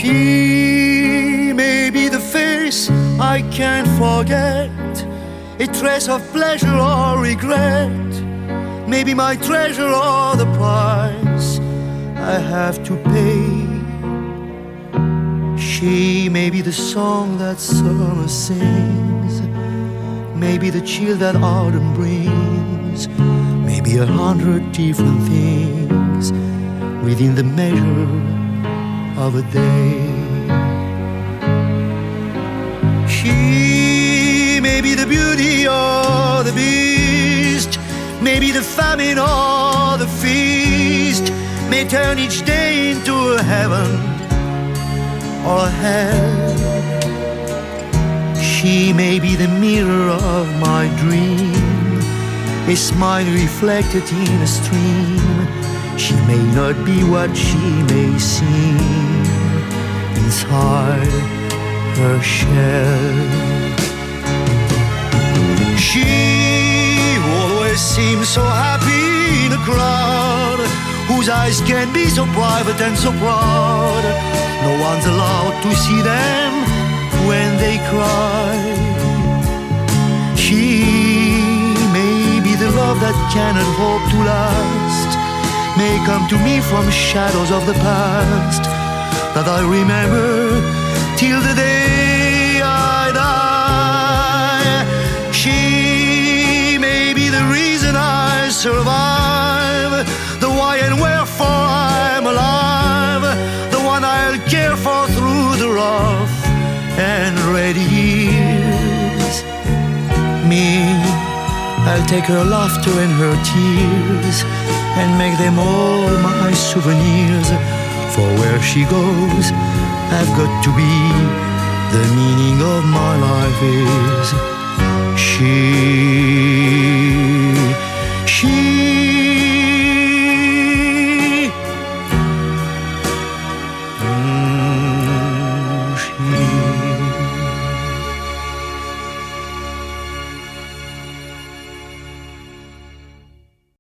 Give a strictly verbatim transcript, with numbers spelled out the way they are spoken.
She may be the face I can't forget, a trace of pleasure or regret, maybe my treasure or the price I have to pay. She may be the song that summer sings, maybe the chill that autumn brings, maybe a hundred different things within the measure of a day. She may be the beauty or the beast, maybe the famine or the feast, may turn each day into a heaven or a hell. She may be the mirror of my dream, a smile reflected in a stream. She may not be what she may seem inside her shell. She always seems so happy in a crowd, whose eyes can be so private and so proud. No one's allowed to see them when they cry. She may be the love that cannot hope to last, may come to me from shadows of the past that I remember till the day I die. She may be the reason I survive, the why and wherefore I'm alive, the one I'll care for through the rough and ready years. Me, I'll take her laughter and her tears and make them all my souvenirs. For where she goes, I've got to be. The meaning of my life is she.